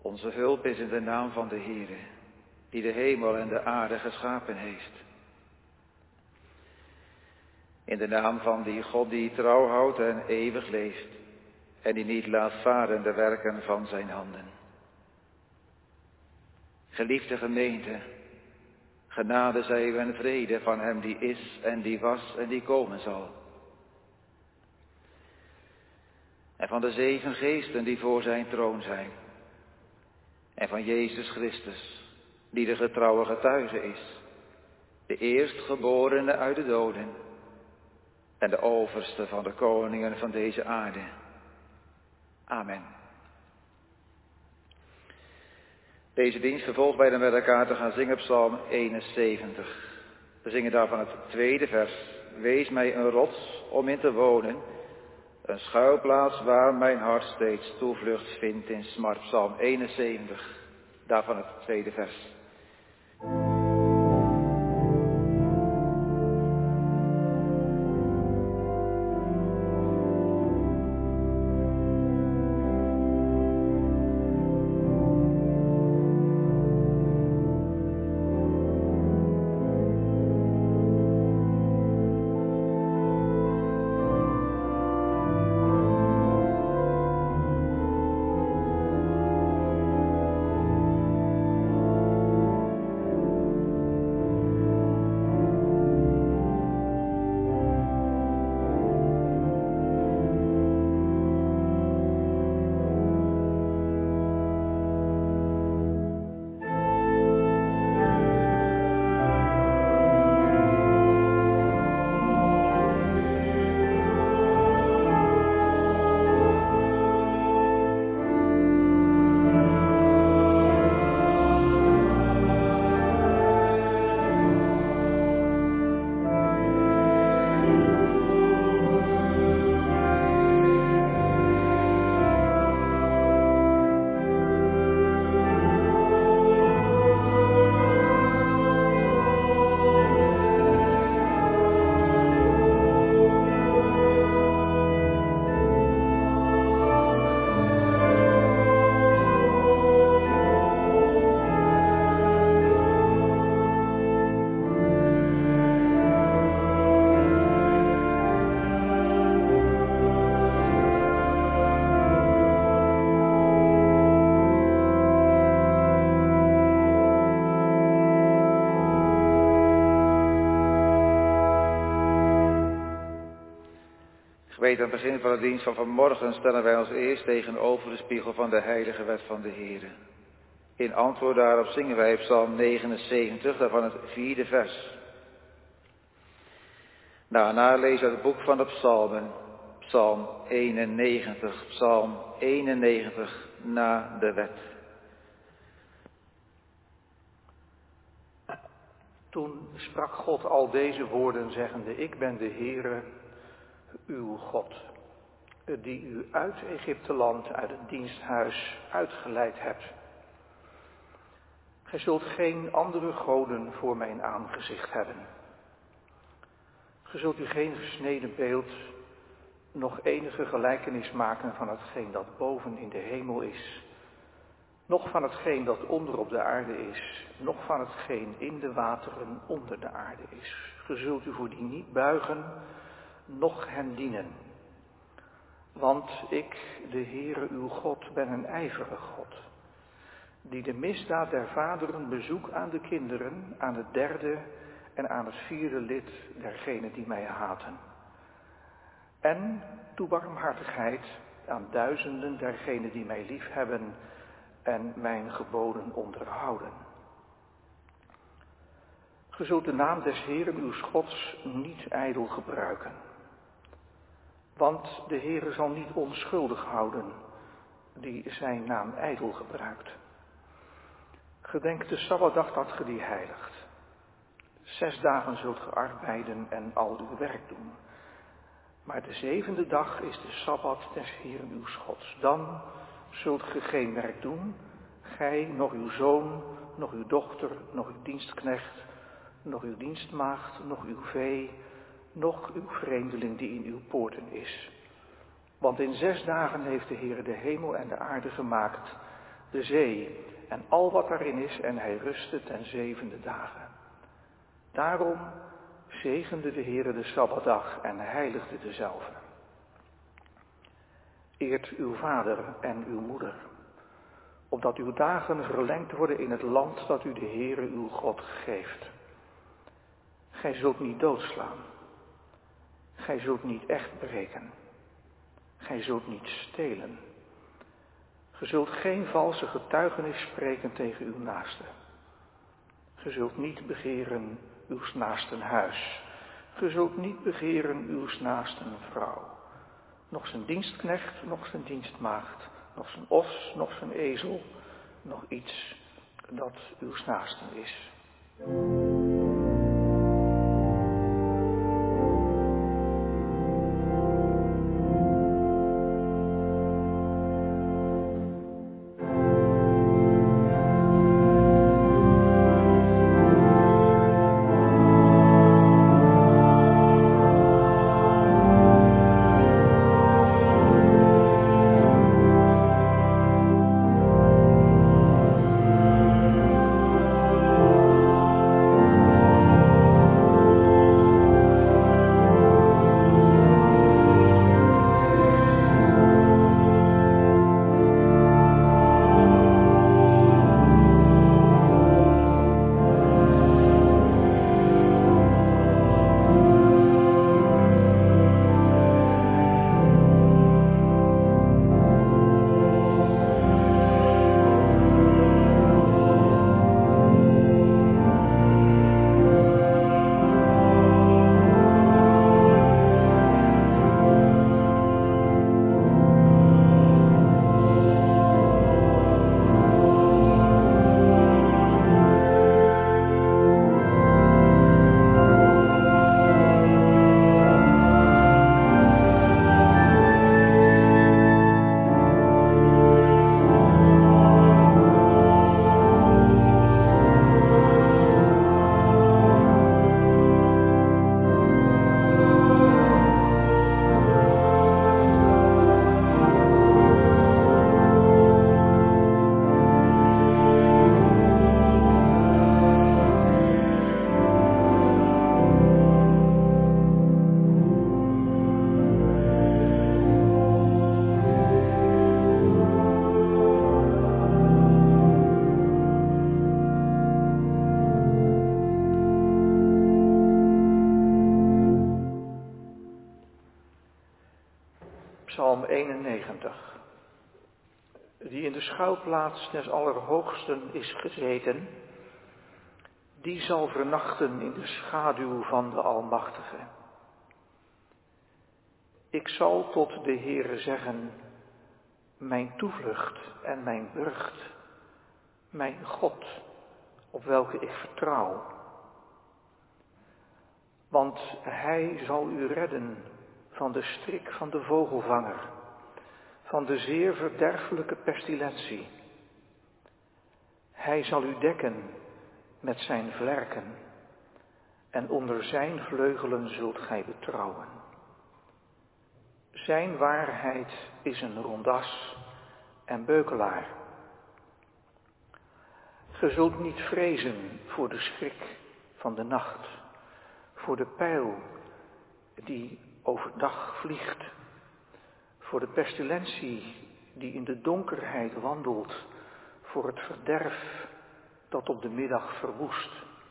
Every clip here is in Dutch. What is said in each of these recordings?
Onze hulp is in de naam van de Heere, die de hemel en de aarde geschapen heeft. In de naam van die God die trouw houdt en eeuwig leeft en die niet laat varen de werken van zijn handen. Geliefde gemeente, genade zij u en vrede van hem die is en die was en die komen zal. En van de 7 geesten die voor zijn troon zijn. En van Jezus Christus, die de getrouwe getuige is, de eerstgeborene uit de doden en de overste van de koningen van deze aarde. Amen. Deze dienst vervolgt wij dan met elkaar te gaan zingen Psalm 71. We zingen daarvan het 2e vers. Wees mij een rots om in te wonen, een schuilplaats waar mijn hart steeds toevlucht vindt in smart. Psalm 71, daarvan het 2e vers. Weet, aan het begin van de dienst van vanmorgen stellen wij ons eerst tegenover de spiegel van de heilige wet van de Heere. In antwoord daarop zingen wij Psalm 79, daarvan het 4e vers. Daarna lezen we het boek van de psalmen, Psalm 91, na de wet. Toen sprak God al deze woorden zeggende, ik ben de Heere, uw God, die u uit Egypteland, uit het diensthuis uitgeleid hebt. Gij zult geen andere goden voor mijn aangezicht hebben. Gij zult u geen gesneden beeld, nog enige gelijkenis maken van hetgeen dat boven in de hemel is, noch van hetgeen dat onder op de aarde is, noch van hetgeen in de wateren onder de aarde is. Gij zult u voor die niet buigen, noch hen dienen. Want ik, de Heere uw God, ben een ijverige God, die de misdaad der vaderen bezoekt aan de kinderen, aan het 3e en aan het 4e lid dergenen die mij haten. En toe barmhartigheid aan duizenden dergenen die mij liefhebben en mijn geboden onderhouden. Ge zult de naam des Heeren uws Gods niet ijdel gebruiken. Want de Heere zal niet onschuldig houden die zijn naam ijdel gebruikt. Gedenk de Sabbatdag dat ge die heiligt. 6 dagen zult ge arbeiden en al uw werk doen. Maar de 7e dag is de Sabbat des Heeren uws Gods. Dan zult ge geen werk doen, gij, nog uw zoon, nog uw dochter, nog uw dienstknecht, nog uw dienstmaagd, nog uw vee, nog uw vreemdeling die in uw poorten is. Want in 6 dagen heeft de Heere de hemel en de aarde gemaakt, de zee en al wat daarin is, en hij rustte ten 7e dagen. Daarom zegende de Heere de Sabbatdag en heiligde dezelve. Eert uw vader en uw moeder, opdat uw dagen verlengd worden in het land dat u de Heere uw God geeft. Gij zult niet doodslaan. Gij zult niet echt breken. Gij zult niet stelen. Ge zult geen valse getuigenis spreken tegen uw naaste. Ge zult niet begeren uws naasten huis. Ge zult niet begeren uws naasten vrouw. Nog zijn dienstknecht, nog zijn dienstmaagd, nog zijn os, nog zijn ezel, nog iets dat uws naasten is. Psalm 91, die in de schuilplaats des Allerhoogsten is gezeten, die zal vernachten in de schaduw van de Almachtige. Ik zal tot de Heere zeggen, mijn toevlucht en mijn burcht, mijn God, op welke ik vertrouw. Want hij zal u redden van de strik van de vogelvanger, van de zeer verderfelijke pestilentie. Hij zal u dekken met zijn vlerken en onder zijn vleugelen zult gij betrouwen. Zijn waarheid is een rondas en beukelaar. Ge zult niet vrezen voor de schrik van de nacht, voor de pijl die overdag vliegt, voor de pestilentie die in de donkerheid wandelt, voor het verderf dat op de middag verwoest.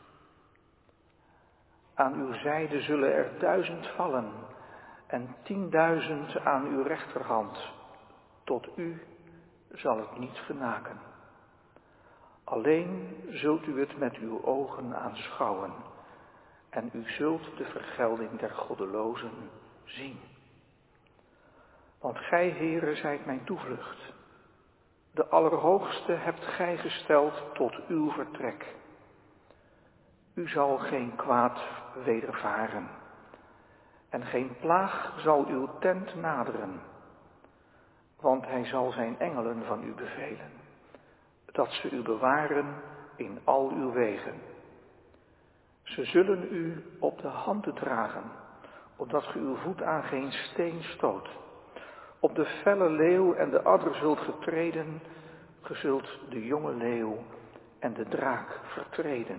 Aan uw zijde zullen er 1000 vallen en 10.000 aan uw rechterhand. Tot u zal het niet genaken. Alleen zult u het met uw ogen aanschouwen en u zult de vergelding der goddelozen zien. Want gij, Heere, zijt mijn toevlucht. De Allerhoogste hebt gij gesteld tot uw vertrek. U zal geen kwaad wedervaren en geen plaag zal uw tent naderen. Want hij zal zijn engelen van u bevelen, dat ze u bewaren in al uw wegen. Ze zullen u op de handen dragen, opdat ge uw voet aan geen steen stoot. Op de felle leeuw en de adder zult getreden, Ge zult de jonge leeuw en de draak vertreden.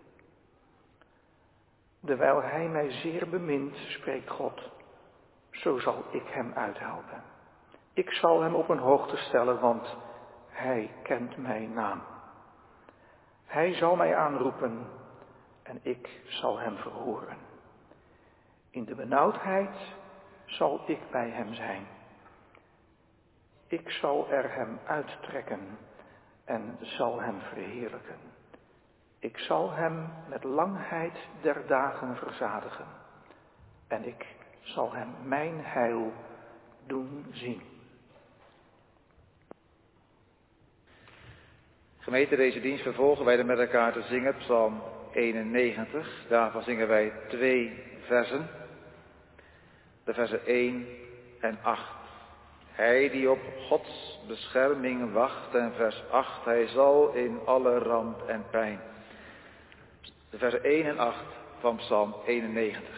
Dewijl hij mij zeer bemint, spreekt God, zo zal ik hem uithelpen. Ik zal hem op een hoogte stellen, want hij kent mijn naam. Hij zal mij aanroepen en ik zal hem verhoren. In de benauwdheid zal ik bij hem zijn. Ik zal er hem uittrekken en zal hem verheerlijken. Ik zal hem met langheid der dagen verzadigen. En ik zal hem mijn heil doen zien. Gemeente, deze dienst vervolgen wij dan met elkaar te zingen, Psalm 91. Daarvan zingen wij 2 versen. De versen 1 en 8. Hij die op Gods bescherming wacht, en vers 8, hij zal in alle ramp en pijn. De versen 1 en 8 van Psalm 91.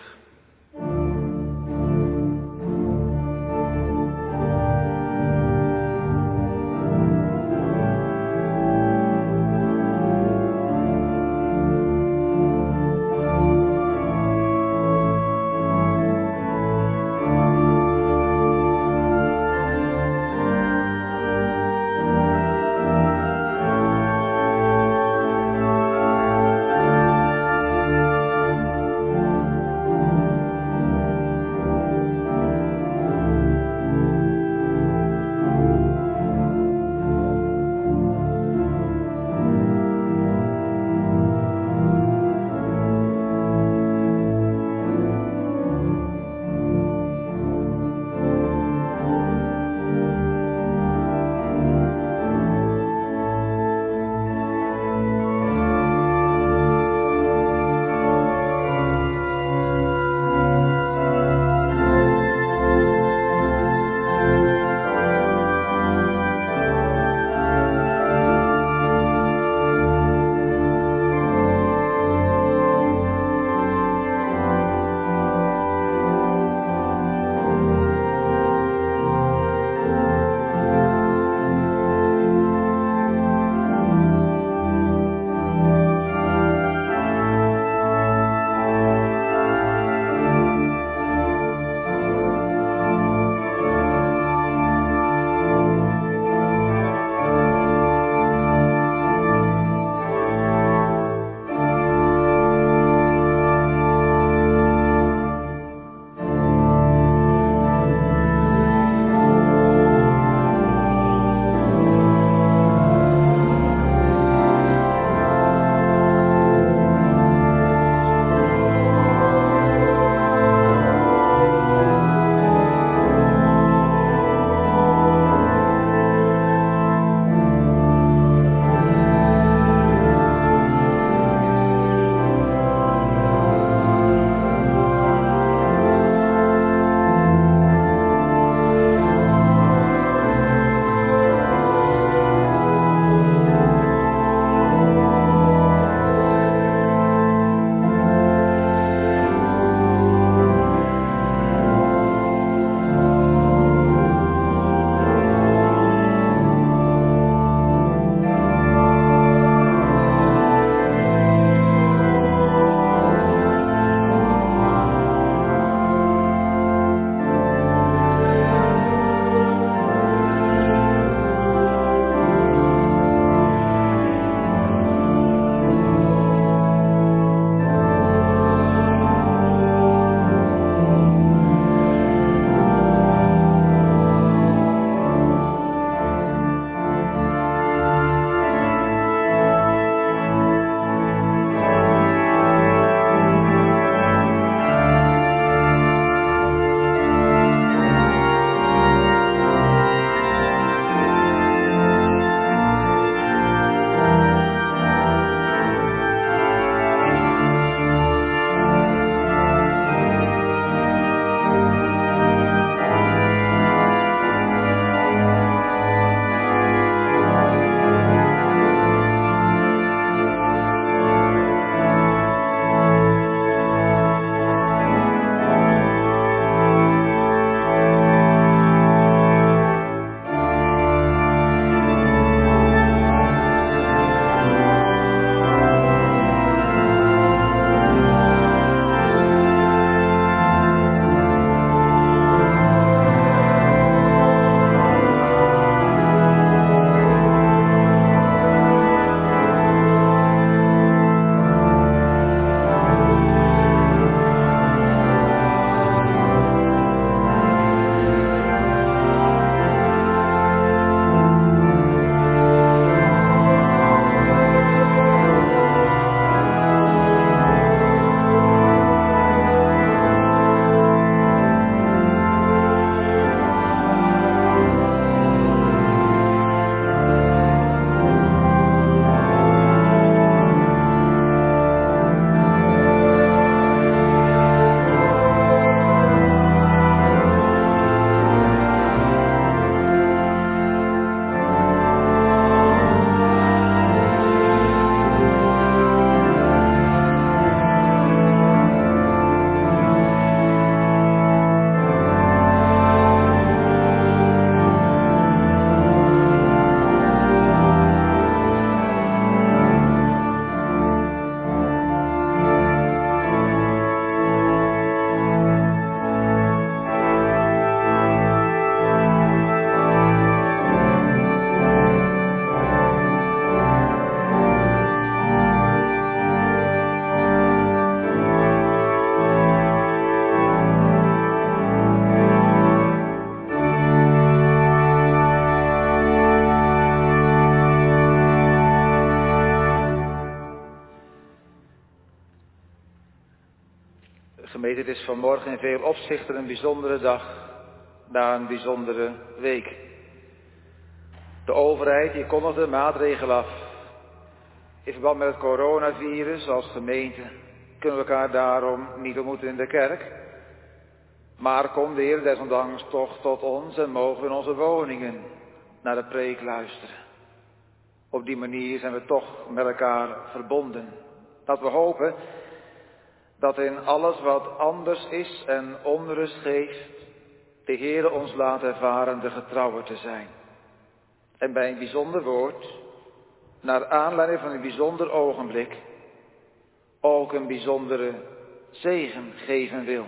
Gemeente, het is vanmorgen in veel opzichten een bijzondere dag, na een bijzondere week. De overheid die kondigde maatregelen af. In verband met het coronavirus als gemeente kunnen we elkaar daarom niet ontmoeten in de kerk. Maar komt de Heer desondanks toch tot ons en mogen we in onze woningen naar de preek luisteren. Op die manier zijn we toch met elkaar verbonden. Dat we hopen dat in alles wat anders is en onrust geeft, de Heer ons laat ervaren de getrouwe te zijn. En bij een bijzonder woord, naar aanleiding van een bijzonder ogenblik, ook een bijzondere zegen geven wil.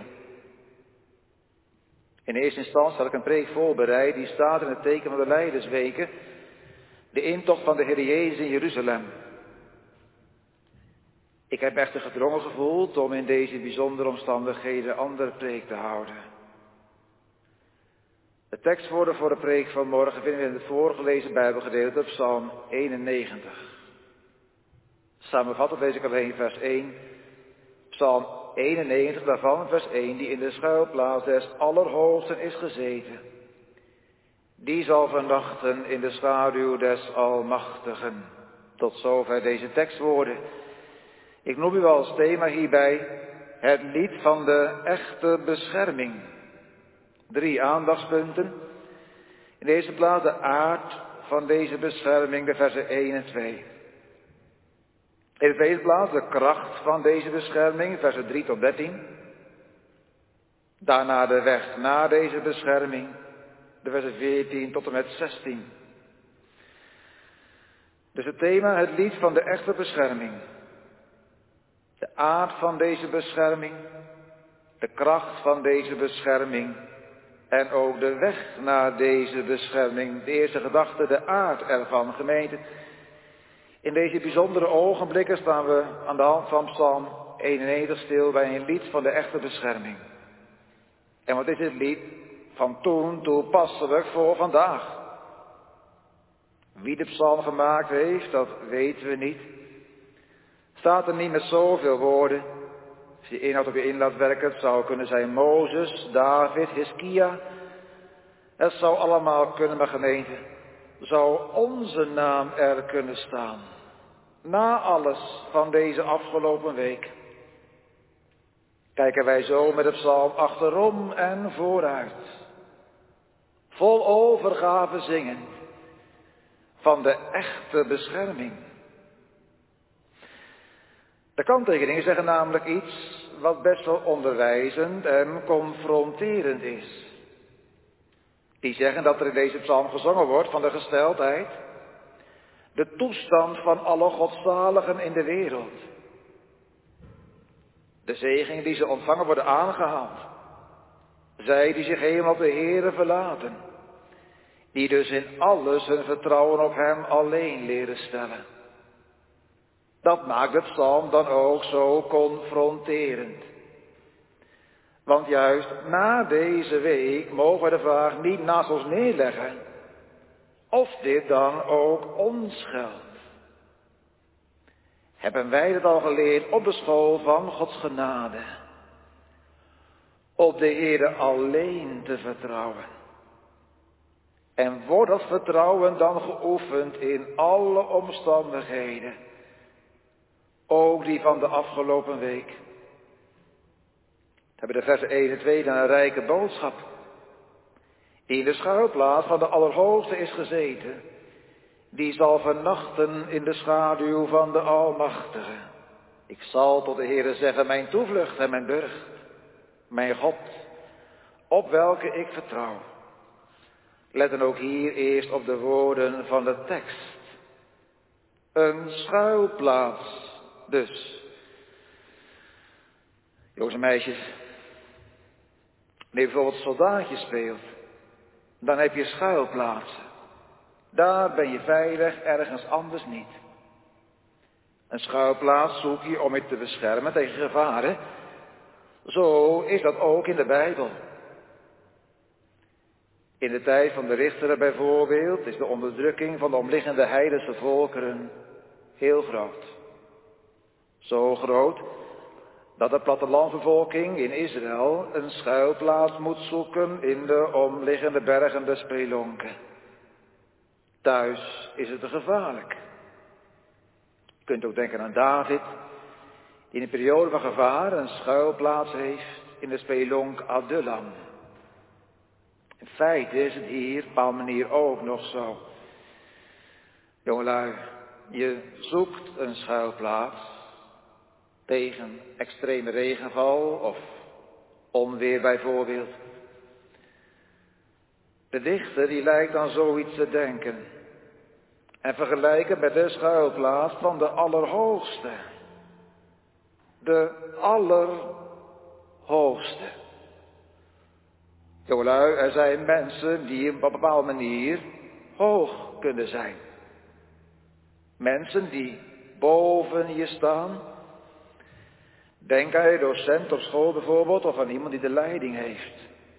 In eerste instantie had ik een preek voorbereid, die staat in het teken van de Lijdersweken, de intocht van de Heer Jezus in Jeruzalem. Ik heb echter gedrongen gevoeld om in deze bijzondere omstandigheden een andere preek te houden. De tekstwoorden voor de preek van morgen vinden we in het voorgelezen Bijbelgedeelte op Psalm 91. Samenvattend lees ik alleen vers 1. Psalm 91, daarvan vers 1, die in de schuilplaats des Allerhoogsten is gezeten. Die zal vernachten in de schaduw des Almachtigen. Tot zover deze tekstwoorden. Ik noem u als thema hierbij het lied van de echte bescherming. 3 aandachtspunten. In de eerste plaats de aard van deze bescherming, de versen 1 en 2. In de tweede plaats de kracht van deze bescherming, versen 3 tot 13. Daarna de weg naar deze bescherming, de versen 14 tot en met 16. Dus het thema, het lied van de echte bescherming. De aard van deze bescherming, de kracht van deze bescherming en ook de weg naar deze bescherming. De eerste gedachte, de aard ervan, gemeente. In deze bijzondere ogenblikken staan we aan de hand van Psalm 91 stil bij een lied van de echte bescherming. En wat is dit lied van toen toepasselijk voor vandaag? Wie de psalm gemaakt heeft, dat weten we niet. Staat er niet met zoveel woorden. Als je inhoud op je in laat werken, het zou kunnen zijn Mozes, David, Hiskia. Het zou allemaal kunnen, maar gemeente, zou onze naam er kunnen staan. Na alles van deze afgelopen week kijken wij zo met de psalm achterom en vooruit. Vol overgave zingend van de echte bescherming. De kanttekeningen zeggen namelijk iets wat best wel onderwijzend en confronterend is. Die zeggen dat er in deze psalm gezongen wordt van de gesteldheid, de toestand van alle godzaligen in de wereld. De zegeningen die ze ontvangen worden aangehaald. Zij die zich helemaal op de Heere verlaten. Die dus in alles hun vertrouwen op Hem alleen leren stellen. Dat maakt de psalm dan ook zo confronterend. Want juist na deze week mogen we de vraag niet naast ons neerleggen of dit dan ook ons geldt. Hebben wij het al geleerd op de school van Gods genade? Op de Heere alleen te vertrouwen. En wordt dat vertrouwen dan geoefend in alle omstandigheden? Ook die van de afgelopen week. We hebben de versen 1 en 2 dan een rijke boodschap. Die in de schuilplaats van de Allerhoogste is gezeten. Die zal vernachten in de schaduw van de Almachtige. Ik zal tot de Heere zeggen, mijn toevlucht en mijn burcht. Mijn God, op welke ik vertrouw. Let dan ook hier eerst op de woorden van de tekst. Een schuilplaats dus. Jongens en meisjes, wanneer je bijvoorbeeld soldaatje speelt, dan heb je schuilplaatsen. Daar ben je veilig, ergens anders niet. Een schuilplaats zoek je om je te beschermen tegen gevaren. Zo is dat ook in de Bijbel. In de tijd van de richteren bijvoorbeeld is de onderdrukking van de omliggende heidense volkeren heel groot. Zo groot dat de plattelandbevolking in Israël een schuilplaats moet zoeken in de omliggende bergen, de spelonken. Thuis is het te gevaarlijk. Je kunt ook denken aan David, die in een periode van gevaar een schuilplaats heeft in de spelonk Adullam. In feite is het hier op een bepaalde manier ook nog zo. Jongelui, je zoekt een schuilplaats tegen extreme regenval of onweer bijvoorbeeld. De dichter die lijkt aan zoiets te denken en vergelijken met de schuilplaats van de Allerhoogste. De Allerhoogste. Jongelui, er zijn mensen die op een bepaalde manier hoog kunnen zijn. Mensen die boven je staan. Denk aan je docent op school bijvoorbeeld, of aan iemand die de leiding heeft.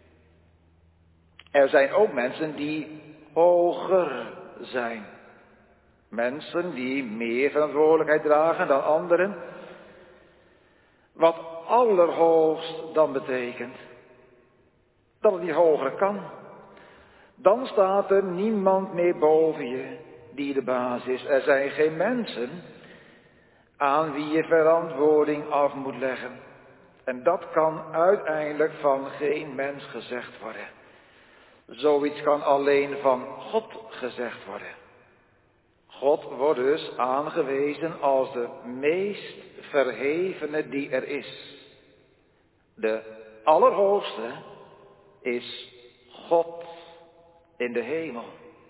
Er zijn ook mensen die hoger zijn. Mensen die meer verantwoordelijkheid dragen dan anderen. Wat allerhoogst dan betekent dat het niet hoger kan. Dan staat er niemand meer boven je die de baas is. Er zijn geen mensen aan wie je verantwoording af moet leggen. En dat kan uiteindelijk van geen mens gezegd worden. Zoiets kan alleen van God gezegd worden. God wordt dus aangewezen als de meest verhevene die er is. De Allerhoogste is God in de hemel.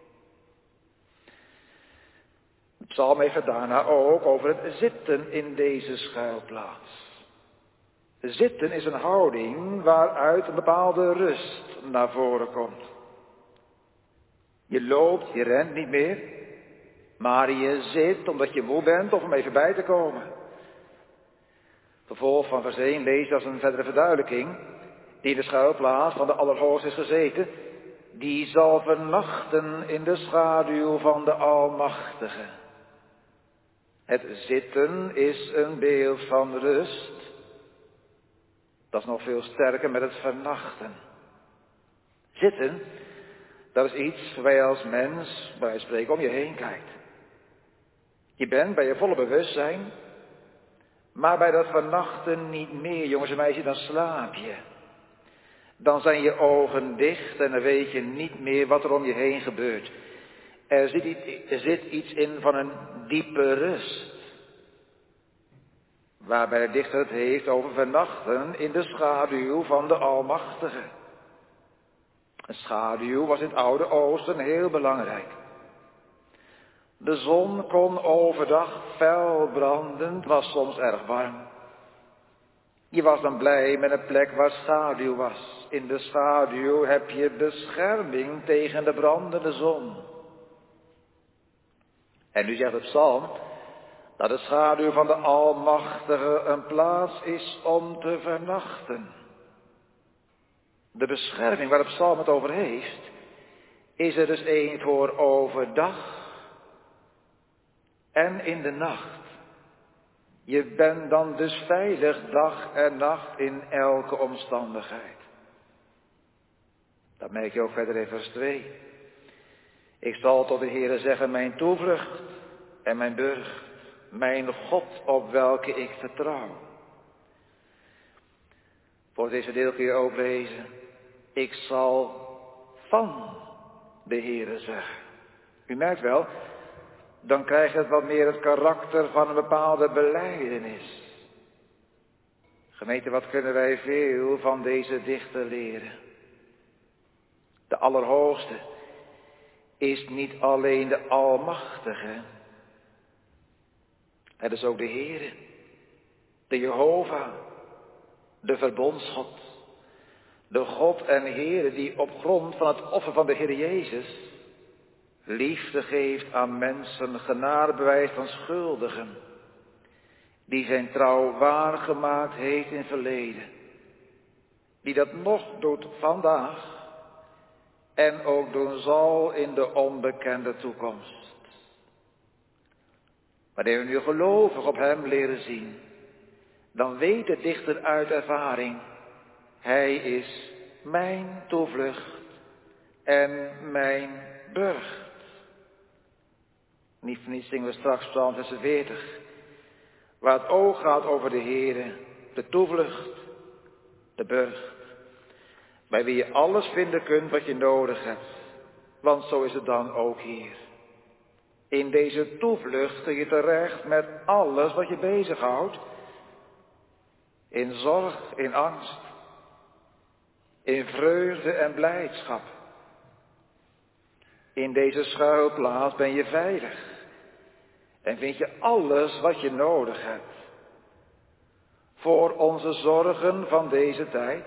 De psalm heeft het daarna ook over het zitten in deze schuilplaats. Zitten is een houding waaruit een bepaalde rust naar voren komt. Je loopt, je rent niet meer, maar je zit omdat je moe bent of om even bij te komen. Vervolg van vers 1 lees je als een verdere verduidelijking, die in de schuilplaats van de Allerhoogste is gezeten, die zal vernachten in de schaduw van de Almachtige. Het zitten is een beeld van rust. Dat is nog veel sterker met het vernachten. Zitten, dat is iets waar je als mens, bij spreken, om je heen kijkt. Je bent bij je volle bewustzijn, maar bij dat vernachten niet meer, jongens en meisjes, dan slaap je. Dan zijn je ogen dicht en dan weet je niet meer wat er om je heen gebeurt. Er zit iets in van een diepe rust. Waarbij de dichter het heeft over vernachten in de schaduw van de Almachtige. Een schaduw was in het Oude Oosten heel belangrijk. De zon kon overdag fel branden, het was soms erg warm. Je was dan blij met een plek waar schaduw was. In de schaduw heb je bescherming tegen de brandende zon. En nu zegt de psalm dat de schaduw van de Almachtige een plaats is om te vernachten. De bescherming waar de psalm het over heeft, is er dus één voor overdag en in de nacht. Je bent dan dus veilig dag en nacht in elke omstandigheid. Dat merk je ook verder in vers 2. Ik zal tot de Heere zeggen, mijn toevlucht en mijn burcht, mijn God op welke ik vertrouw. Voor deze deel kun je ook lezen, ik zal van de Heere zeggen. U merkt wel, dan krijgt het wat meer het karakter van een bepaalde belijdenis. Gemeente, wat kunnen wij veel van deze dichter leren? De Allerhoogste is niet alleen de Almachtige. Het is ook de Heere, de Jehovah, de Verbondsgod. De God en Heere die op grond van het offer van de Heer Jezus liefde geeft aan mensen, genade bewijst aan schuldigen. Die zijn trouw waargemaakt heeft in het verleden. Die dat nog doet vandaag en ook doen zal in de onbekende toekomst. Wanneer we nu gelovig op hem leren zien, dan weet de dichter uit ervaring, hij is mijn toevlucht en mijn burcht. Niet voor niets zingen we straks Psalm 46, waar het oog gaat over de Heere, de toevlucht, de burcht, bij wie je alles vinden kunt wat je nodig hebt. Want zo is het dan ook hier. In deze toevlucht kun je terecht met alles wat je bezighoudt. In zorg, in angst, in vreugde en blijdschap. In deze schuilplaats ben je veilig en vind je alles wat je nodig hebt. Voor onze zorgen van deze tijd.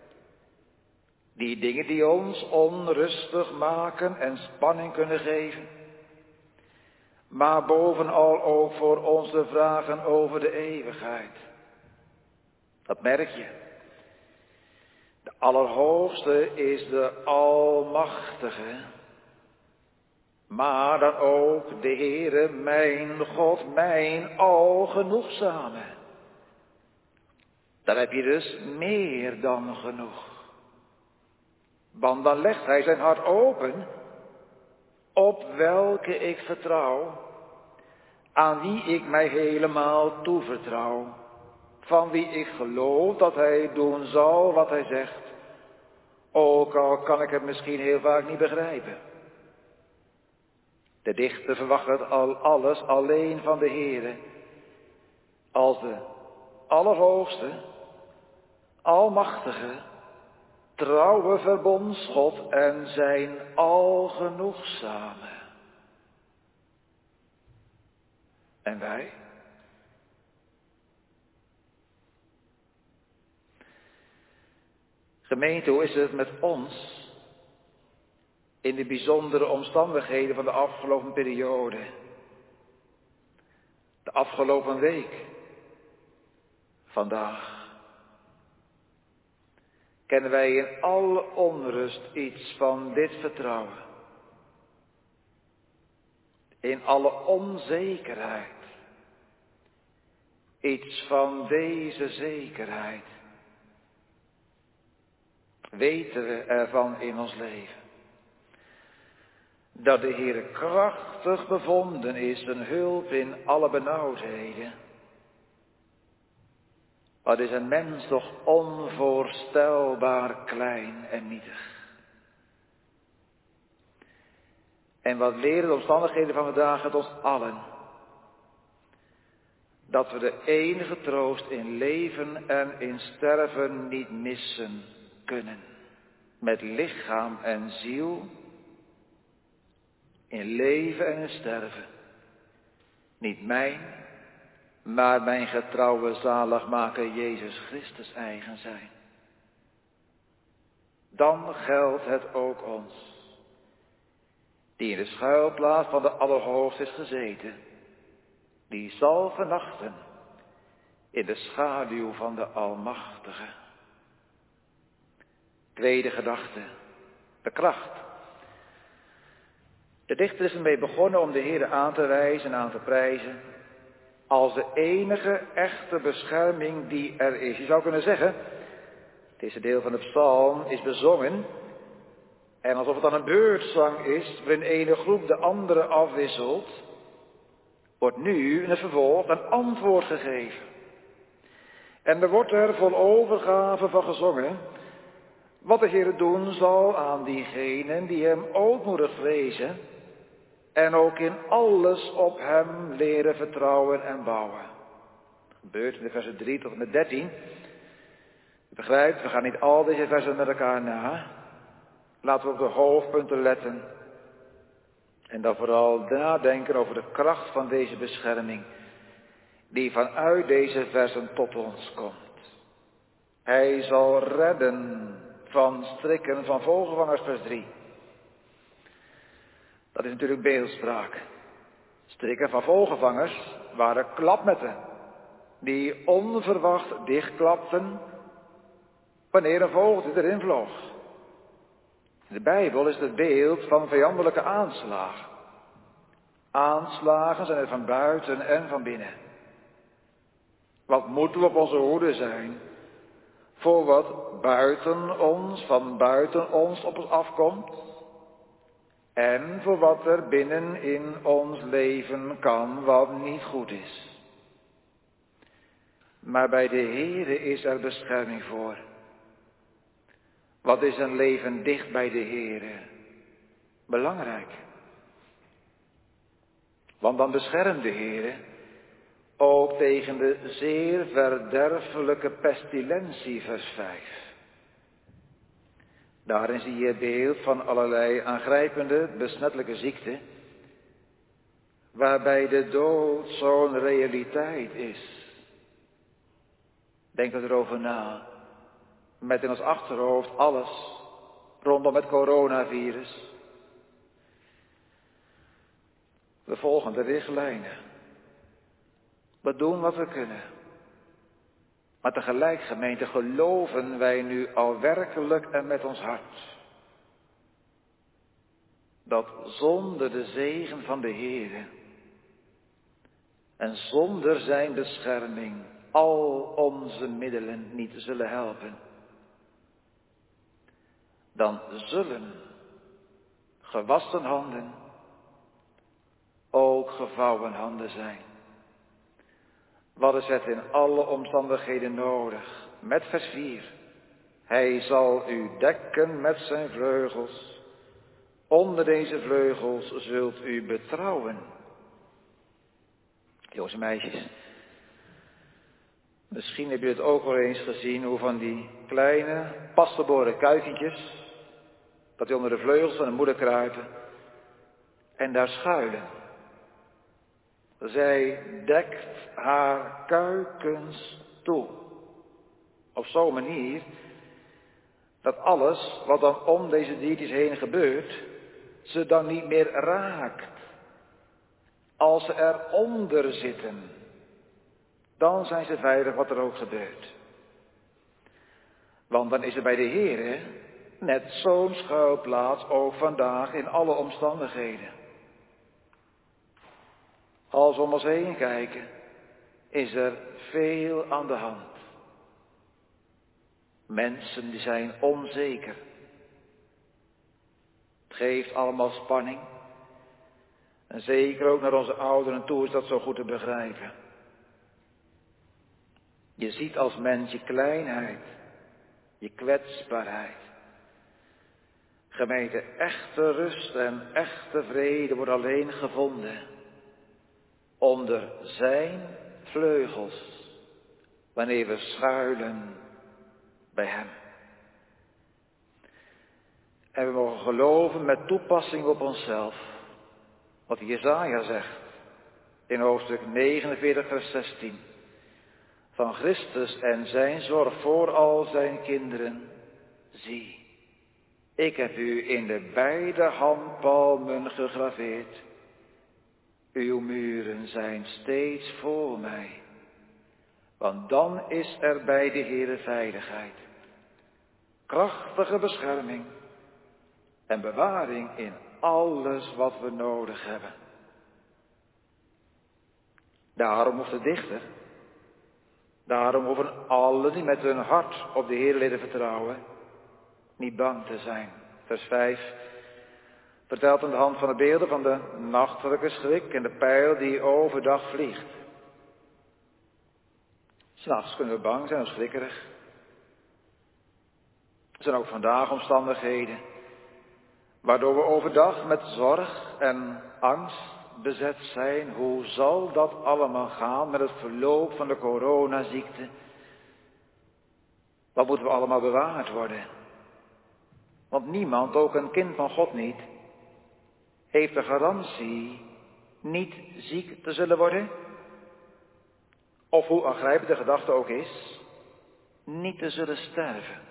Die dingen die ons onrustig maken en spanning kunnen geven. Maar bovenal ook voor onze vragen over de eeuwigheid. Dat merk je. De Allerhoogste is de Almachtige. Maar dan ook de Heere, mijn God, mijn Algenoegzame. Daar heb je dus meer dan genoeg. Want dan legt hij zijn hart open, op welke ik vertrouw, aan wie ik mij helemaal toevertrouw, van wie ik geloof dat hij doen zal wat hij zegt, ook al kan ik het misschien heel vaak niet begrijpen. De dichter verwacht het alles alleen van de Heere, als de Allerhoogste, Almachtige, trouwe verbondsgod en zijn Algenoegzame. En wij? Gemeente, hoe is het met ons in de bijzondere omstandigheden van de afgelopen periode? De afgelopen week, vandaag. Kennen wij in alle onrust iets van dit vertrouwen? In alle onzekerheid. Iets van deze zekerheid. Weten we ervan in ons leven. Dat de Heere krachtig bevonden is, een hulp in alle benauwdheden. Wat is een mens toch onvoorstelbaar klein en nietig. En wat leren de omstandigheden van vandaag het ons allen? Dat we de enige troost in leven en in sterven niet missen kunnen. Met lichaam en ziel, in leven en in sterven. Niet mijn, maar mijn getrouwe zaligmaker Jezus Christus eigen zijn. Dan geldt het ook ons, die in de schuilplaats van de Allerhoogste is gezeten, die zal vernachten in de schaduw van de Almachtige. Tweede gedachte, de kracht. De dichter is ermee begonnen om de Heere aan te wijzen en aan te prijzen als de enige echte bescherming die er is. Je zou kunnen zeggen, deze deel van de psalm is bezongen en alsof het dan een beurtzang is waarin ene groep de andere afwisselt, wordt nu in het vervolg een antwoord gegeven. En er wordt er vol overgave van gezongen wat de Heer doen zal aan diegenen die hem ootmoedig vrezen en ook in alles op hem leren vertrouwen en bouwen. Dat gebeurt in de versen 3 tot en met 13. U begrijpt, we gaan niet al deze versen met elkaar na. Laten we op de hoofdpunten letten. En dan vooral nadenken over de kracht van deze bescherming, die vanuit deze versen tot ons komt. Hij zal redden van strikken van vogelvangers, vers 3. Dat is natuurlijk beeldspraak. Strikken van vogelvangers waren klapmetten, die onverwacht dichtklapten wanneer een vogeltje erin vloog. In de Bijbel is het beeld van vijandelijke aanslagen. Aanslagen zijn er van buiten en van binnen. Wat moeten we op onze hoede zijn voor wat van buiten ons op ons afkomt? En voor wat er binnen in ons leven kan, wat niet goed is. Maar bij de Heere is er bescherming voor. Wat is een leven dicht bij de Heere? Belangrijk. Want dan beschermt de Heere ook tegen de zeer verderfelijke pestilentie, vers 5. Daarin zie je het beeld van allerlei aangrijpende, besmettelijke ziekten, waarbij de dood zo'n realiteit is. Denk erover na, met in ons achterhoofd alles rondom het coronavirus. We volgen de richtlijnen. We doen wat we kunnen. Maar tegelijk, gemeente, geloven wij nu al werkelijk en met ons hart dat zonder de zegen van de Heere en zonder zijn bescherming al onze middelen niet zullen helpen. Dan zullen gewassen handen ook gevouwen handen zijn. Wat is het in alle omstandigheden nodig? Met vers 4. Hij zal u dekken met zijn vleugels. Onder deze vleugels zult u betrouwen. Jongens en meisjes. Misschien heb je het ook wel eens gezien hoe van die kleine, pasgeboren kuikentjes, dat die onder de vleugels van de moeder kruipen en daar schuilen. Zij dekt haar kuikens toe. Op zo'n manier dat alles wat dan om deze diertjes heen gebeurt, ze dan niet meer raakt. Als ze eronder zitten, dan zijn ze veilig wat er ook gebeurt. Want dan is er bij de Heere net zo'n schuilplaats ook vandaag in alle omstandigheden. Als we om ons heen kijken, is er veel aan de hand. Mensen die zijn onzeker. Het geeft allemaal spanning. En zeker ook naar onze ouderen toe is dat zo goed te begrijpen. Je ziet als mens je kleinheid, je kwetsbaarheid. Gemeente, echte rust en echte vrede wordt alleen gevonden onder zijn vleugels, wanneer we schuilen bij hem. En we mogen geloven met toepassing op onszelf, wat Jesaja zegt in hoofdstuk 49 vers 16. Van Christus en zijn zorg voor al zijn kinderen, zie, ik heb u in de beide handpalmen gegraveerd. Uw muren zijn steeds voor mij, want dan is er bij de Heere veiligheid, krachtige bescherming en bewaring in alles wat we nodig hebben. Daarom hoeft de dichter, daarom hoeven allen die met hun hart op de Heere leren vertrouwen, niet bang te zijn. Vers 5 vertelt aan de hand van de beelden van de nachtelijke schrik en de pijl die overdag vliegt. 'S Nachts kunnen we bang zijn of schrikkerig. Er zijn ook vandaag omstandigheden waardoor we overdag met zorg en angst bezet zijn. Hoe zal dat allemaal gaan met het verloop van de coronaziekte? Wat moeten we allemaal bewaard worden? Want niemand, ook een kind van God niet, heeft de garantie niet ziek te zullen worden. Of hoe aangrijpend de gedachte ook is, niet te zullen sterven.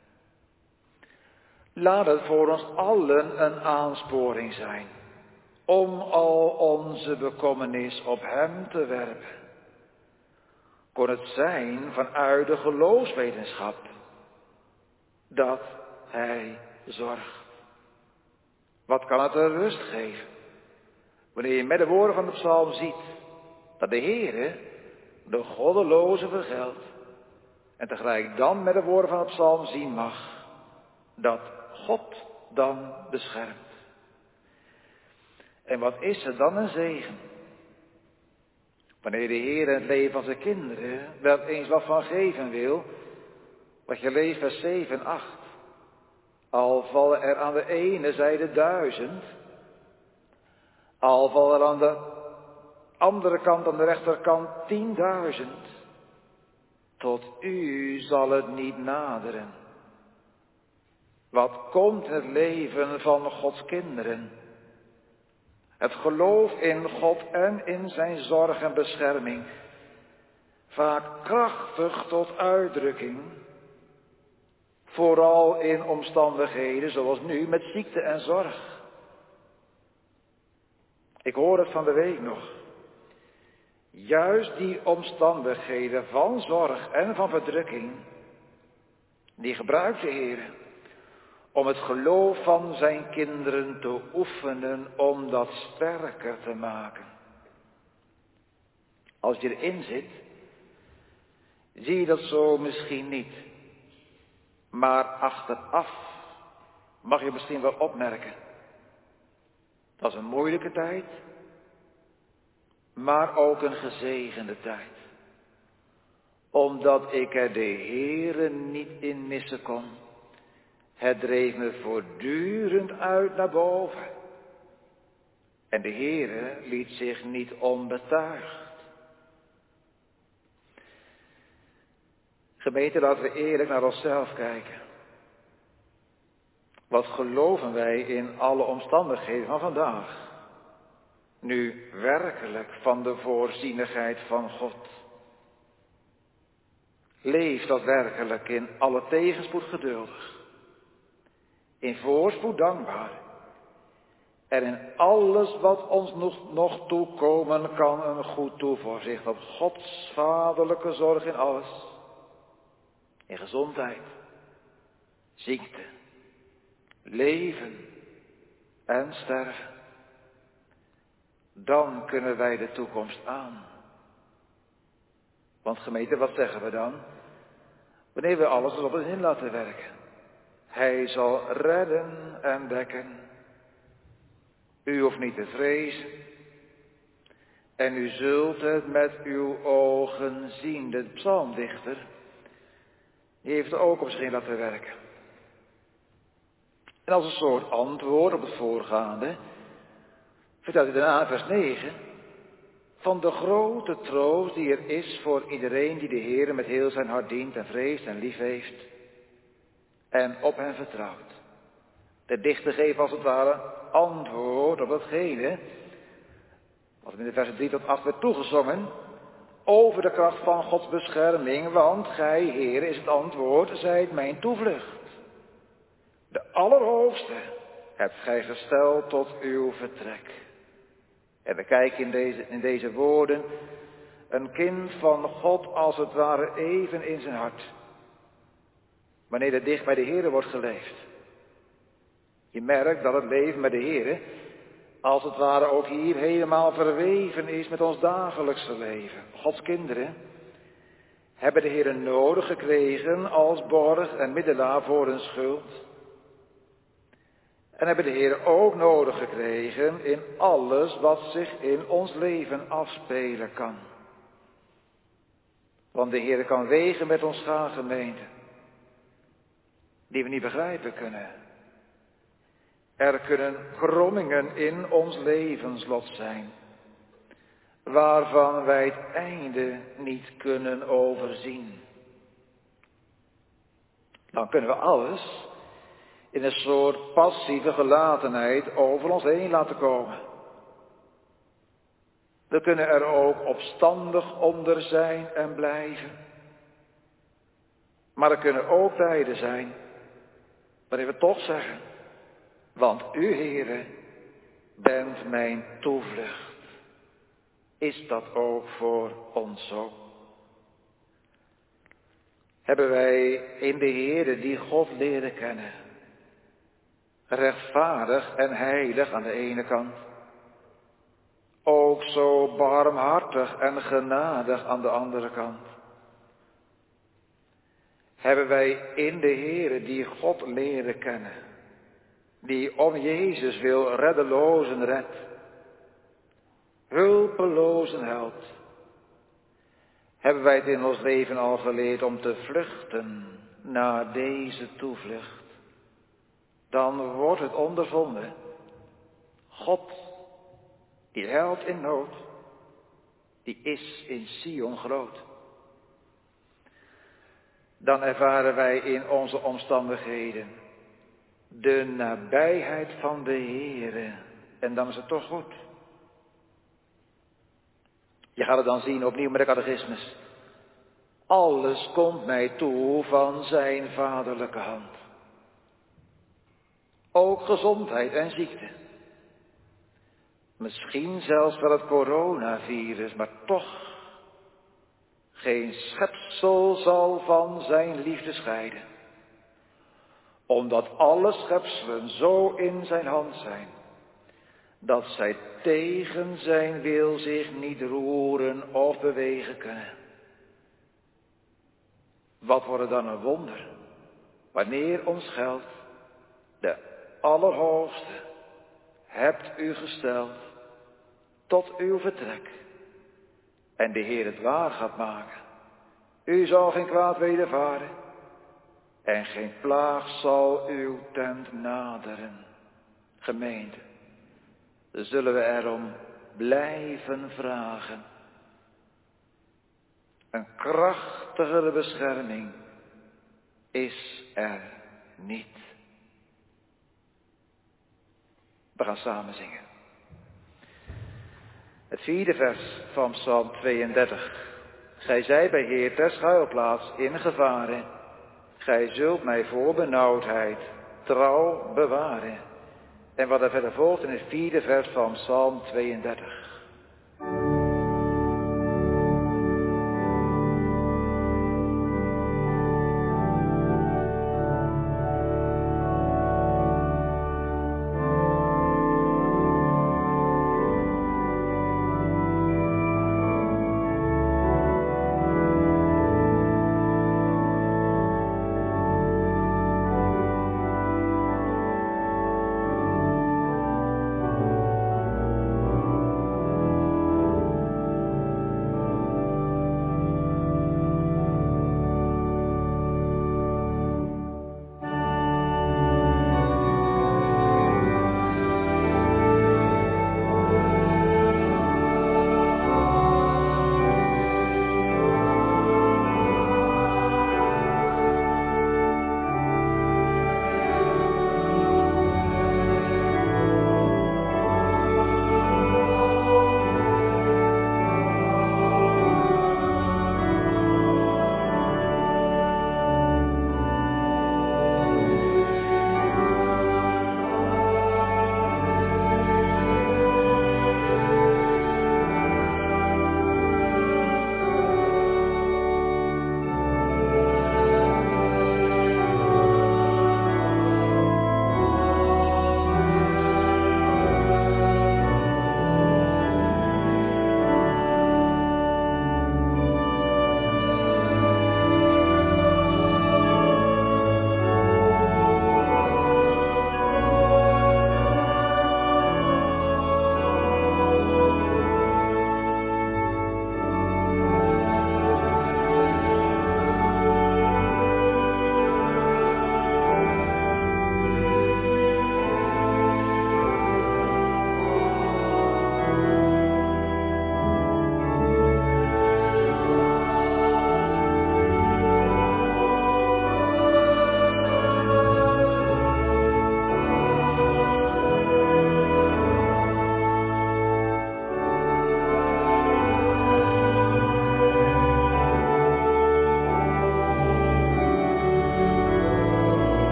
Laat het voor ons allen een aansporing zijn om al onze bekommernis op hem te werpen. Kon het zijn vanuit de geloofswetenschap dat hij zorgt. Wat kan het er rust geven wanneer je met de woorden van de psalm ziet dat de Heere de goddeloze vergeldt en tegelijk dan met de woorden van het psalm zien mag dat God dan beschermt. En wat is er dan een zegen? Wanneer de Heer in het leven van zijn kinderen wel eens wat van geven wil, wat je leest vers 7 en 8. Al vallen er aan de ene zijde 1000, al vallen er aan de andere kant, aan de rechterkant 10.000, tot u zal het niet naderen. Wat komt in het leven van Gods kinderen? Het geloof in God en in zijn zorg en bescherming, vaak krachtig tot uitdrukking, vooral in omstandigheden zoals nu met ziekte en zorg. Ik hoor het van de week nog. Juist die omstandigheden van zorg en van verdrukking, die gebruikt de Heer om het geloof van zijn kinderen te oefenen, om dat sterker te maken. Als je erin zit, zie je dat zo misschien niet. Maar achteraf mag je misschien wel opmerken. Dat is een moeilijke tijd, maar ook een gezegende tijd. Omdat ik er de Heere niet in missen kon. Het dreef me voortdurend uit naar boven. En de Heere liet zich niet onbetuigd. Gemeente, laten we eerlijk naar onszelf kijken. Wat geloven wij in alle omstandigheden van vandaag? Nu werkelijk van de voorzienigheid van God. Leef dat werkelijk in alle tegenspoed geduldig. In voorspoed dankbaar. En in alles wat ons nog toekomen kan een goed toevoorzicht op Gods vaderlijke zorg in alles. In gezondheid, ziekte, leven en sterven. Dan kunnen wij de toekomst aan. Want gemeente, wat zeggen we dan? Wanneer we alles erop en in laten werken. Hij zal redden en dekken. U hoeft niet te vrezen. En u zult het met uw ogen zien. De psalmdichter, die heeft het ook op zich in laten werken. En als een soort antwoord op het voorgaande, vertelt hij daarna vers 9, van de grote troost die er is voor iedereen die de Heere met heel zijn hart dient en vreest en lief heeft. En op hen vertrouwt. De dichter geeft als het ware antwoord op datgene wat in de versen 3 tot 8 werd toegezongen over de kracht van Gods bescherming, want gij, Heere, is het antwoord, zijt mijn toevlucht. De Allerhoogste hebt gij gesteld tot uw vertrek. En we kijken in deze woorden een kind van God als het ware even in zijn hart. Wanneer er dicht bij de Heere wordt geleefd. Je merkt dat het leven bij de Heere als het ware ook hier helemaal verweven is met ons dagelijkse leven. Gods kinderen hebben de Heere nodig gekregen als borg en middelaar voor hun schuld. En hebben de Heer ook nodig gekregen in alles wat zich in ons leven afspelen kan. Want de Heer kan wegen met ons gaan, gemeente, die we niet begrijpen kunnen. Er kunnen krommingen in ons levenslot zijn, waarvan wij het einde niet kunnen overzien. Dan kunnen we alles in een soort passieve gelatenheid over ons heen laten komen. We kunnen er ook opstandig onder zijn en blijven. Maar er kunnen ook tijden zijn waarin we toch zeggen, want u, Heere, bent mijn toevlucht. Is dat ook voor ons zo? Hebben wij in de Heere die God leren kennen, rechtvaardig en heilig aan de ene kant, ook zo barmhartig en genadig aan de andere kant? Hebben wij in de Heere die God leren kennen, die om Jezus wil reddelozen redt, hulpelozen helpt? Hebben wij het in ons leven al geleerd om te vluchten naar deze toevlucht? Dan wordt het ondervonden. God, die helpt in nood, die is in Sion groot. Dan ervaren wij in onze omstandigheden de nabijheid van de Heere. En dan is het toch goed. Je gaat het dan zien opnieuw met de catechismus. Alles komt mij toe van zijn vaderlijke hand. Ook gezondheid en ziekte. Misschien zelfs wel het coronavirus, maar toch. Geen schepsel zal van zijn liefde scheiden. Omdat alle schepselen zo in zijn hand zijn, dat zij tegen zijn wil zich niet roeren of bewegen kunnen. Wat wordt het dan een wonder, wanneer ons geldt, de Allerhoogste hebt u gesteld tot uw vertrek. En de Heer het waar gaat maken. U zal geen kwaad wedervaren. En geen plaag zal uw tent naderen. Gemeente, zullen we erom blijven vragen. Een krachtigere bescherming is er niet. We gaan samen zingen. Het 4e vers van Psalm 32. Gij zij bij Heer ter schuilplaats in gevaren. Gij zult mij voor benauwdheid trouw bewaren. En wat er verder volgt in het 4e vers van Psalm 32.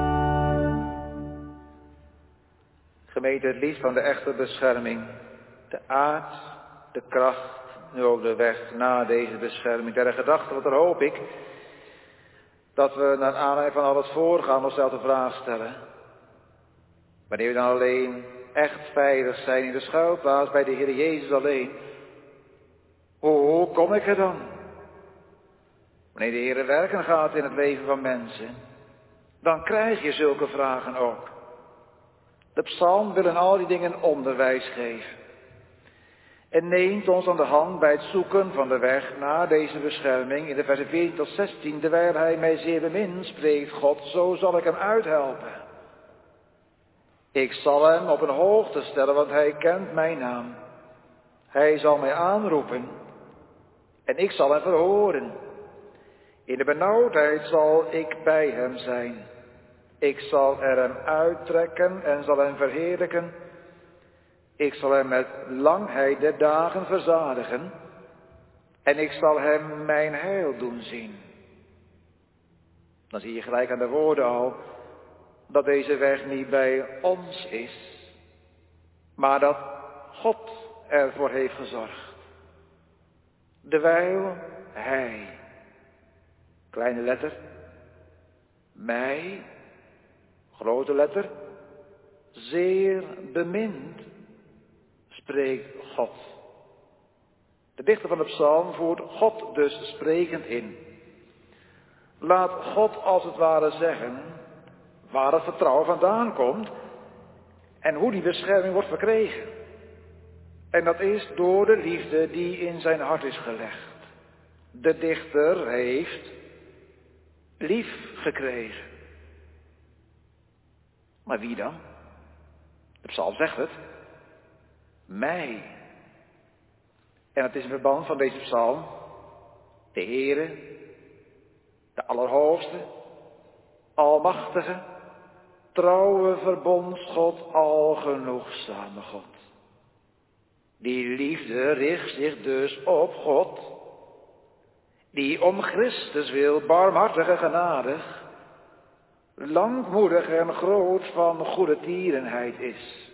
Gemeente, het lied van de echte bescherming de aard, de kracht, nu ook de weg na deze bescherming. Ter gedachte, want dan hoop ik dat we naar aanleiding van al het voorgaan onszelf de vraag stellen. Wanneer we dan alleen echt veilig zijn in de schuilplaats bij de Heer Jezus alleen. Hoe kom ik er dan? Wanneer de Heer werken gaat in het leven van mensen, dan krijg je zulke vragen ook. De psalm wil in al die dingen onderwijs geven. En neemt ons aan de hand bij het zoeken van de weg naar deze bescherming. In de versen 14 tot 16, terwijl hij mij zeer bemint, spreekt God, zo zal ik hem uithelpen. Ik zal hem op een hoogte stellen, want hij kent mijn naam. Hij zal mij aanroepen en ik zal hem verhoren. In de benauwdheid zal ik bij hem zijn. Ik zal er hem uittrekken en zal hem verheerlijken. Ik zal hem met langheid der dagen verzadigen. En ik zal hem mijn heil doen zien. Dan zie je gelijk aan de woorden al dat deze weg niet bij ons is, maar dat God ervoor heeft gezorgd. Dewijl hij, kleine letter, mij, grote letter, zeer bemint, spreekt God. De dichter van de psalm voert God dus sprekend in. Laat God als het ware zeggen waar het vertrouwen vandaan komt en hoe die bescherming wordt verkregen. En dat is door de liefde die in zijn hart is gelegd. De dichter heeft lief gekregen. Maar wie dan? De psalm zegt het. Mij. En het is in verband van deze psalm de Heere, de Allerhoogste, Almachtige, trouwe verbondsgod, algenoegzame God. Die liefde richt zich dus op God, die om Christus wil barmhartig en genadig, langmoedig en groot van goede tierenheid is.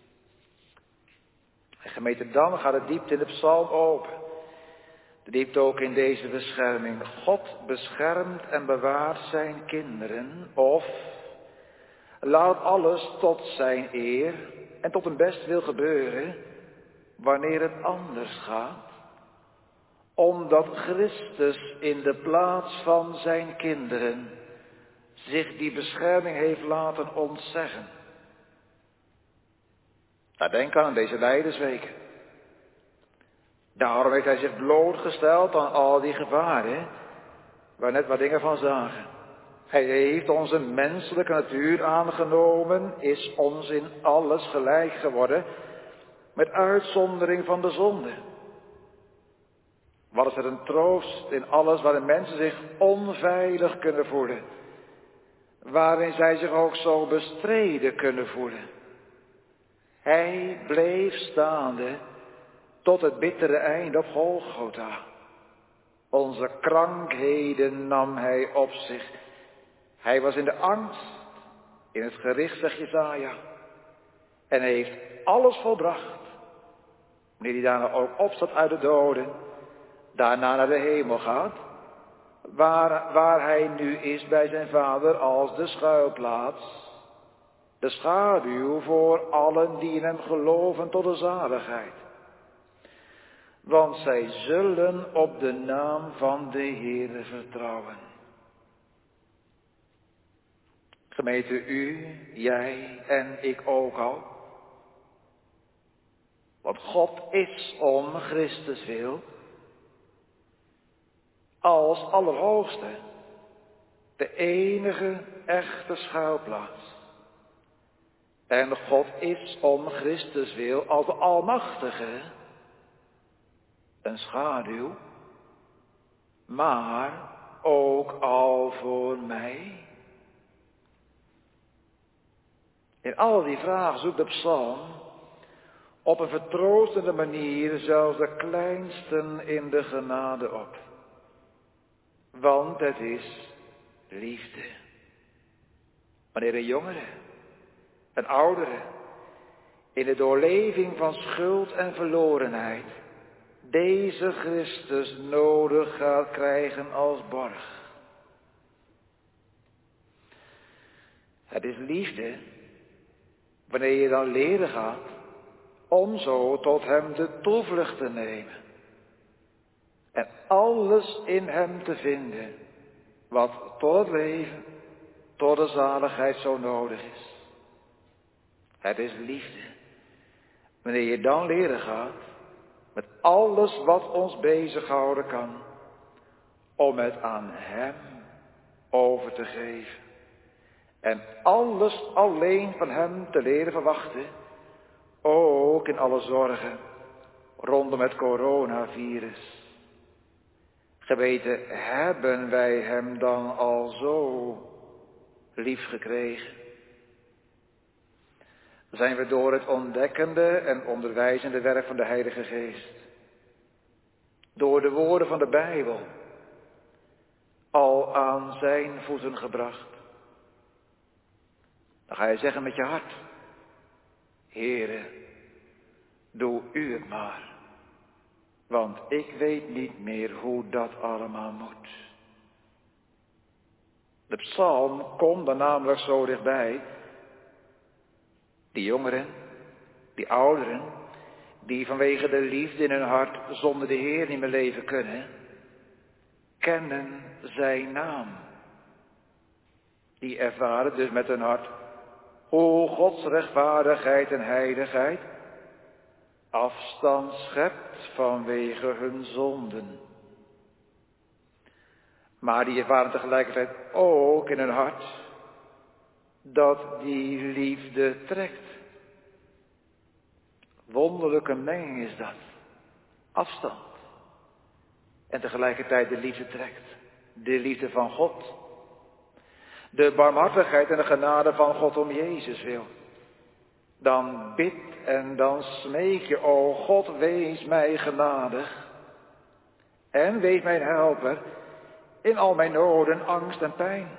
En gemeente, dan gaat het diepte in de psalm open. De diepte ook in deze bescherming. God beschermt en bewaart zijn kinderen, of laat alles tot zijn eer en tot een best wil gebeuren wanneer het anders gaat. Omdat Christus in de plaats van zijn kinderen zich die bescherming heeft laten ontzeggen. Nou, denk aan deze Lijdensweken. Daarom heeft hij zich blootgesteld aan al die gevaren, waar net wat dingen van zagen. Hij heeft onze menselijke natuur aangenomen, is ons in alles gelijk geworden, met uitzondering van de zonde. Wat is er een troost in alles waarin mensen zich onveilig kunnen voelen, waarin zij zich ook zo bestreden kunnen voelen. Hij bleef staande tot het bittere eind op Golgotha. Onze krankheden nam hij op zich. Hij was in de angst, in het gericht, zegt Jesaja. En hij heeft alles volbracht. Wanneer hij daarna ook opstaat uit de doden, daarna naar de hemel gaat, waar hij nu is bij zijn Vader als de schuilplaats. De schaduw voor allen die in hem geloven tot de zaligheid. Want zij zullen op de naam van de Heere vertrouwen. Gemeente, u, jij en ik ook al. Want God is om Christus wil als Allerhoogste de enige echte schuilplaats. En God is om Christus wil als de Almachtige een schaduw, maar ook al voor mij. In al die vragen zoekt de psalm op een vertroostende manier zelfs de kleinsten in de genade op. Want het is liefde. Wanneer een jongere, een oudere, in de doorleving van schuld en verlorenheid deze Christus nodig gaat krijgen als borg. Het is liefde, wanneer je dan leren gaat, om zo tot hem de toevlucht te nemen. En alles in hem te vinden, wat tot het leven, tot de zaligheid zo nodig is. Het is liefde, wanneer je dan leren gaat, met alles wat ons bezighouden kan, om het aan hem over te geven. En alles alleen van hem te leren verwachten, ook in alle zorgen rondom het coronavirus. Geweten, hebben wij hem dan al zo lief gekregen? Zijn we door het ontdekkende en onderwijzende werk van de Heilige Geest, door de woorden van de Bijbel, al aan zijn voeten gebracht? Dan ga je zeggen met je hart: Heere, doe u het maar, want ik weet niet meer hoe dat allemaal moet. De psalm komt dan namelijk zo dichtbij. Die jongeren, die ouderen, die vanwege de liefde in hun hart zonder de Heer niet meer leven kunnen, kennen zijn naam. Die ervaren dus met hun hart hoe Gods rechtvaardigheid en heiligheid afstand schept vanwege hun zonden. Maar die ervaren tegelijkertijd ook in hun hart dat die liefde trekt. Wonderlijke menging is dat. Afstand. En tegelijkertijd de liefde trekt. De liefde van God. De barmhartigheid en de genade van God om Jezus wil. Dan bid en dan smeek je, o God, wees mij genadig. En wees mijn helper in al mijn noden, angst en pijn.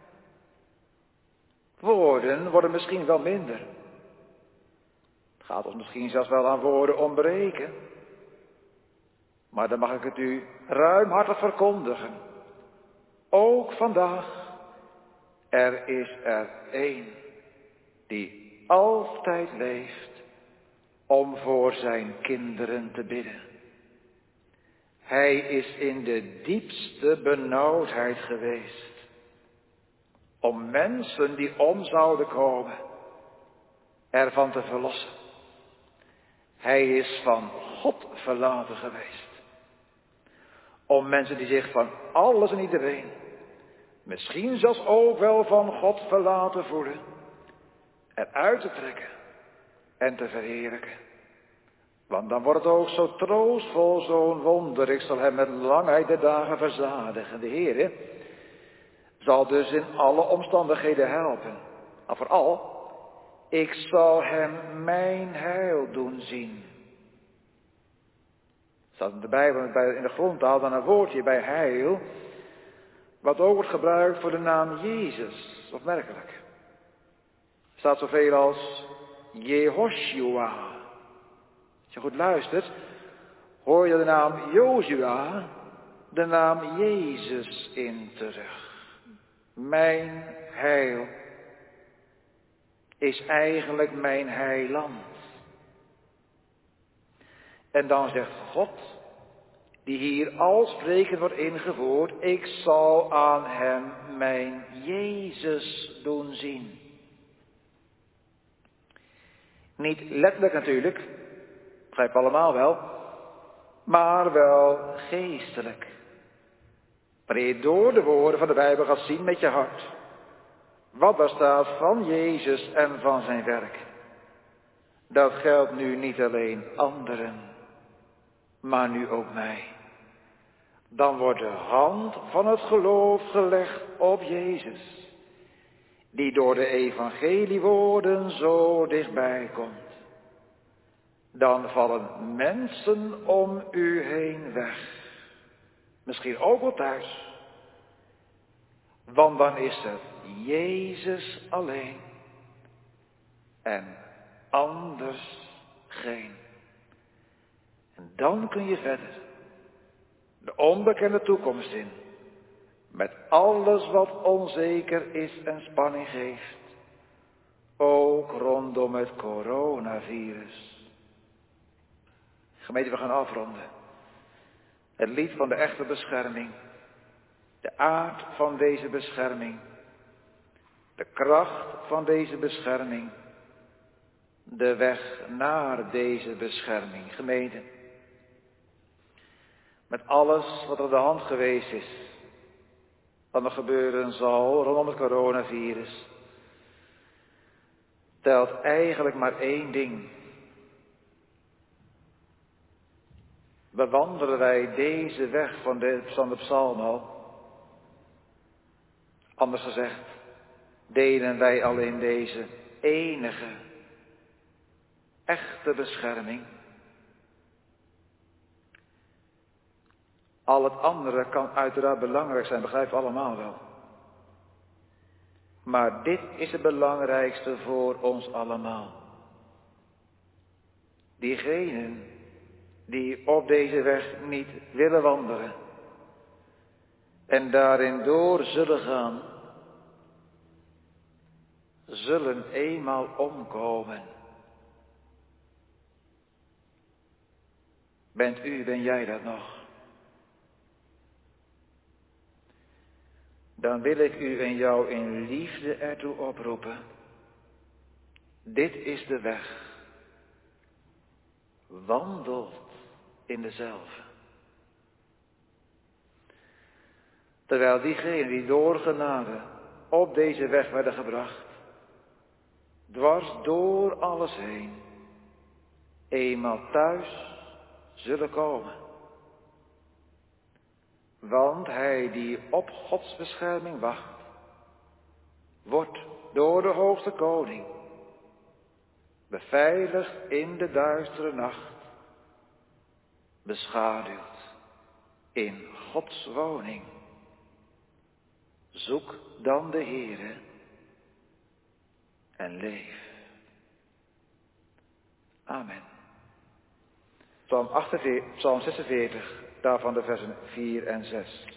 Woorden worden misschien wel minder. Het gaat ons misschien zelfs wel aan woorden ontbreken. Maar dan mag ik het u ruimhartig verkondigen. Ook vandaag. Er is er één die altijd leeft om voor zijn kinderen te bidden. Hij is in de diepste benauwdheid geweest. Om mensen die om zouden komen, ervan te verlossen. Hij is van God verlaten geweest. Om mensen die zich van alles en iedereen, misschien zelfs ook wel van God verlaten voelen, eruit te trekken en te verheerlijken. Want dan wordt het ook zo troostvol, zo'n wonder. Ik zal hem met langheid de dagen verzadigen. De Heere zal dus in alle omstandigheden helpen. Maar vooral, ik zal hem mijn heil doen zien. Er staat in de Bijbel, in de grondtaal, dan een woordje bij heil, wat ook wordt gebruikt voor de naam Jezus. Opmerkelijk. Er staat zoveel als Jehoshua. Als je goed luistert, hoor je de naam Jozua, de naam Jezus in terug. Mijn heil is eigenlijk mijn heiland. En dan zegt God, die hier al sprekend wordt ingevoerd, ik zal aan hem mijn Jezus doen zien. Niet letterlijk natuurlijk, begrijp allemaal wel, maar wel geestelijk. Wanneer je door de woorden van de Bijbel gaat zien met je hart, wat daar staat van Jezus en van zijn werk. Dat geldt nu niet alleen anderen, maar nu ook mij. Dan wordt de hand van het geloof gelegd op Jezus, die door de evangeliewoorden zo dichtbij komt. Dan vallen mensen om u heen weg. Misschien ook wel thuis. Want dan is het Jezus alleen. En anders geen. En dan kun je verder de onbekende toekomst in, met alles wat onzeker is en spanning geeft, ook rondom het coronavirus. Gemeente, we gaan afronden. Het lied van de echte bescherming, de aard van deze bescherming, de kracht van deze bescherming, de weg naar deze bescherming. Gemeente, met alles wat er aan de hand geweest is, wat er gebeuren zal rondom het coronavirus, telt eigenlijk maar één ding. Bewandelen wij deze weg van de psalm al? Anders gezegd, delen wij al in deze enige, echte bescherming? Al het andere kan uiteraard belangrijk zijn, begrijpen we allemaal wel. Maar dit is het belangrijkste voor ons allemaal. Diegenen die op deze weg niet willen wandelen en daarin door zullen gaan, zullen eenmaal omkomen. Ben jij dat nog? Dan wil ik u en jou in liefde ertoe oproepen. Dit is de weg. Wandelt in dezelfde. Terwijl diegenen die door genade op deze weg werden gebracht, dwars door alles heen, eenmaal thuis zullen komen. Want hij die op Gods bescherming wacht, wordt door de hoogste koning beveiligd in de duistere nacht, beschaduwd in Gods woning. Zoek dan de Heere en leef. Amen. Psalm 46, daarvan de versen 4 en 6.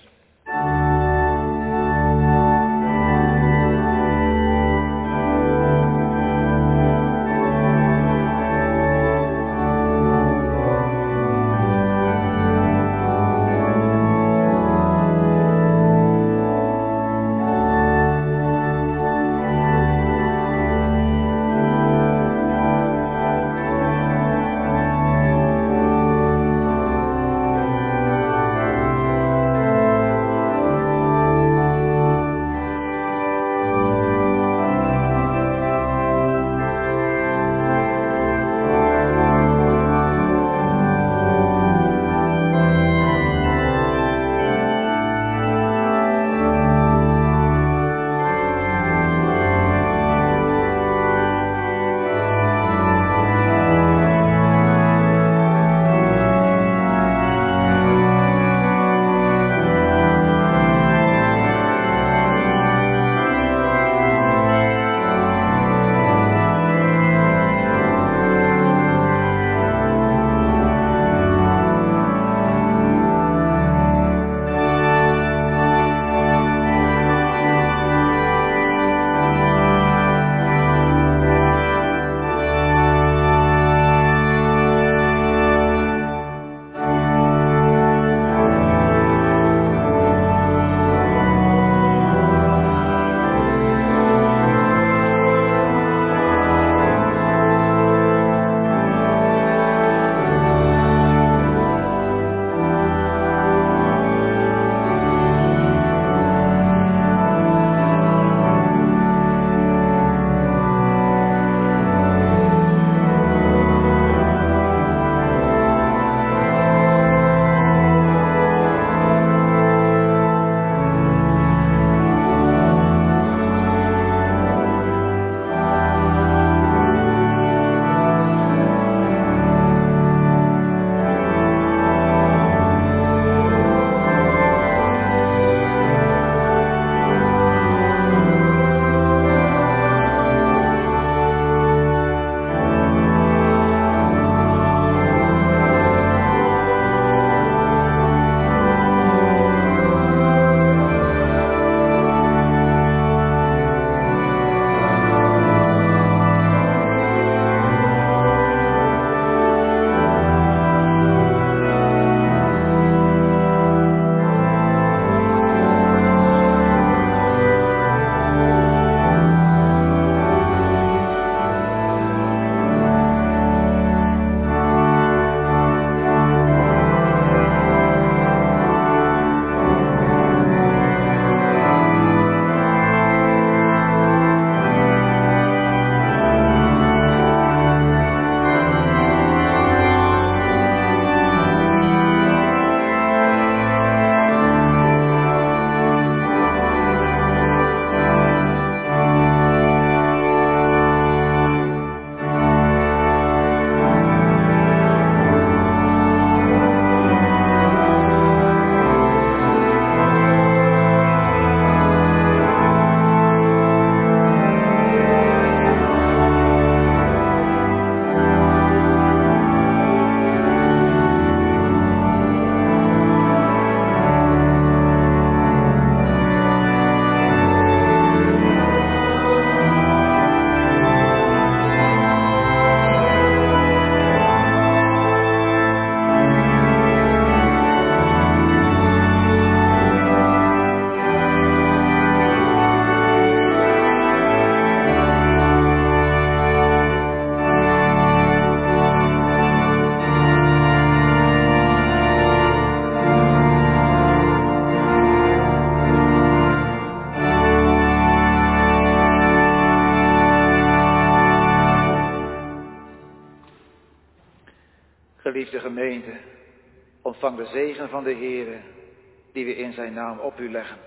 geliefde gemeente, ontvang de zegen van de Heere, die we in zijn naam op u leggen.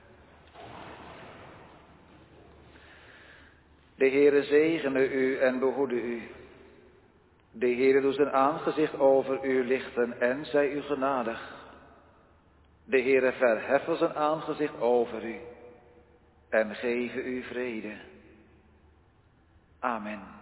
De Heere zegene u en behoede u. De Heere doet zijn aangezicht over u lichten en zij u genadig. De Heere verheffen zijn aangezicht over u en geven u vrede. Amen.